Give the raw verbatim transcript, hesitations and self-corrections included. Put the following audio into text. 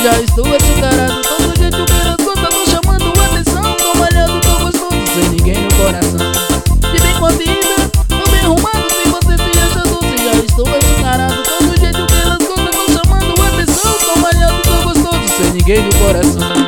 já estou açucarado. Todo jeito que elas gostam, tô chamando atenção. Tô malhado, tô gostoso, sem ninguém no coração. De bem com a vida, tô bem arrumado. Se você se acha doce, já estou açucarado. Todo jeito que elas gostam, tô chamando atenção. Tô malhado, tô gostoso, sem ninguém no coração.